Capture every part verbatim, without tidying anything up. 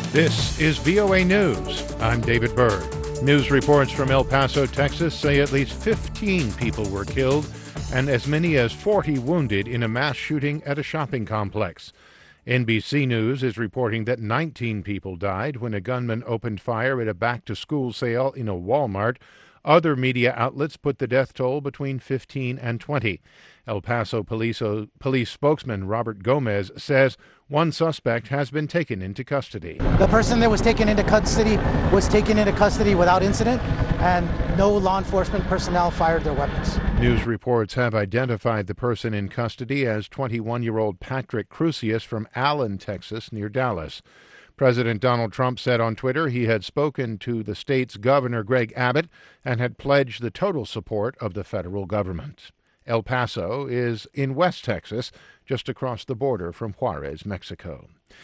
This is V O A News. I'm David Byrd. News reports from El Paso, Texas say at least fifteen people were killed and as many as forty wounded in a mass shooting at a shopping complex. N B C News is reporting that nineteen people died when a gunman opened fire at a back-to-school sale in a Walmart. Other media outlets put the death toll between fifteen and twenty. El Paso police, uh, police spokesman Robert Gomez says one suspect has been taken into custody. The person that was taken into custody was taken into custody without incident, and no law enforcement personnel fired their weapons. News reports have identified the person in custody as twenty-one-year-old Patrick Crusius from Allen, Texas, near Dallas. President Donald Trump said on Twitter he had spoken to the state's Governor Greg Abbott and had pledged the total support of the federal government. El Paso is in West Texas, just across the border from Juarez, Mexico.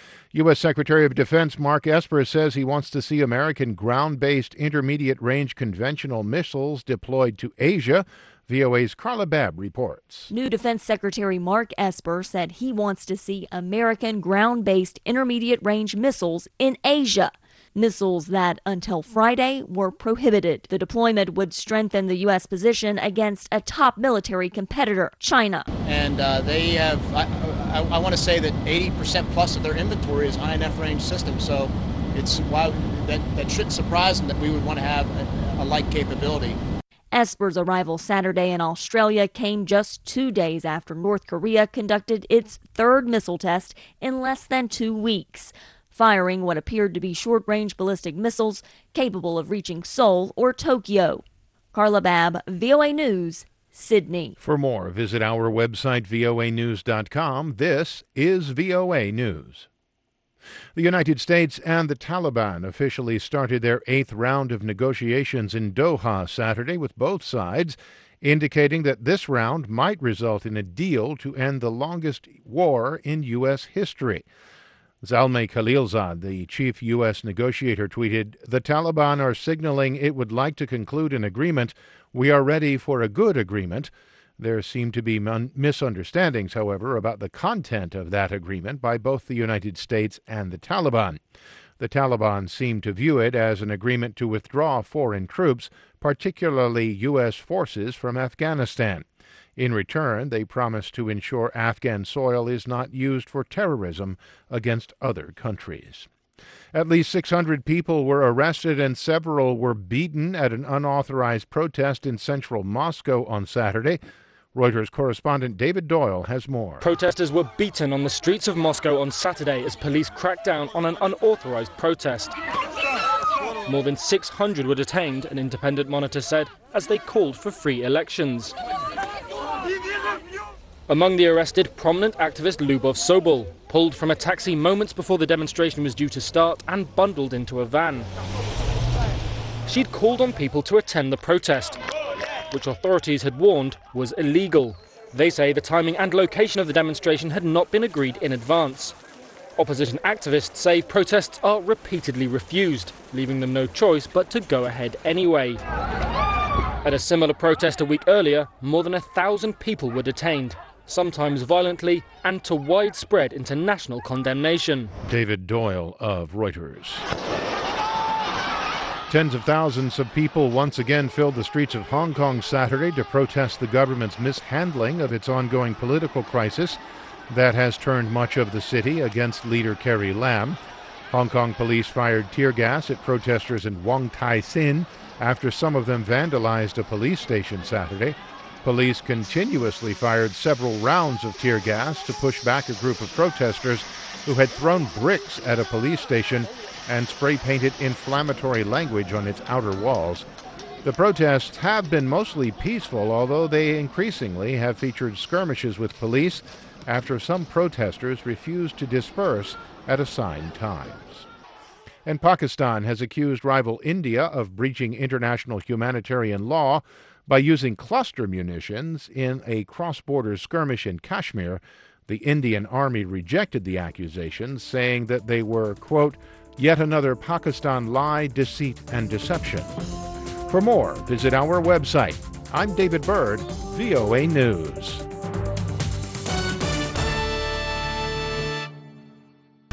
U S. Secretary of Defense Mark Esper says he wants to see American ground-based intermediate-range conventional missiles deployed to Asia. V O A's Carla Babb reports. New Defense Secretary Mark Esper said he wants to see American ground-based intermediate-range missiles in Asia. Missiles that, until Friday, were prohibited. The deployment would strengthen the U S position against a top military competitor, China. And uh, they have, I, I, I want to say that eighty percent plus of their inventory is I N F range systems. So it's why that, that shouldn't surprise them that we would want to have a, a like capability. Esper's arrival Saturday in Australia came just two days after North Korea conducted its third missile test in less than two weeks, firing what appeared to be short-range ballistic missiles capable of reaching Seoul or Tokyo. Carla Babb, V O A News, Sydney. For more, visit our website, V O A news dot com. This is V O A News. The United States and the Taliban officially started their eighth round of negotiations in Doha Saturday, with both sides indicating that this round might result in a deal to end the longest war in U S history. Zalmay Khalilzad, the chief U S negotiator, tweeted, "The Taliban are signaling it would like to conclude an agreement. We are ready for a good agreement." There seem to be mon- misunderstandings, however, about the content of that agreement by both the United States and the Taliban. The Taliban seem to view it as an agreement to withdraw foreign troops, particularly U S forces, from Afghanistan. In return, they promise to ensure Afghan soil is not used for terrorism against other countries. At least six hundred people were arrested and several were beaten at an unauthorized protest in central Moscow on Saturday. Reuters correspondent David Doyle has more. Protesters were beaten on the streets of Moscow on Saturday as police cracked down on an unauthorized protest. More than six hundred were detained, an independent monitor said, as they called for free elections. Among the arrested, prominent activist Lyubov Sobol, pulled from a taxi moments before the demonstration was due to start and bundled into a van. She'd called on people to attend the protest, which authorities had warned was illegal. They say the timing and location of the demonstration had not been agreed in advance. Opposition activists say protests are repeatedly refused, leaving them no choice but to go ahead anyway. At a similar protest a week earlier, more than a thousand people were detained, sometimes violently, and to widespread international condemnation. David Doyle of Reuters. Tens of thousands of people once again filled the streets of Hong Kong Saturday to protest the government's mishandling of its ongoing political crisis that has turned much of the city against leader Carrie Lam. Hong Kong police fired tear gas at protesters in Wong Tai Sin after some of them vandalized a police station Saturday. Police continuously fired several rounds of tear gas to push back a group of protesters who had thrown bricks at a police station and spray-painted inflammatory language on its outer walls. The protests have been mostly peaceful, although they increasingly have featured skirmishes with police after some protesters refused to disperse at assigned times. And Pakistan has accused rival India of breaching international humanitarian law by using cluster munitions in a cross-border skirmish in Kashmir. The Indian Army rejected the accusations, saying that they were, quote, yet another Pakistan lie, deceit, and deception. For more, visit our website. I'm David Byrd, V O A News.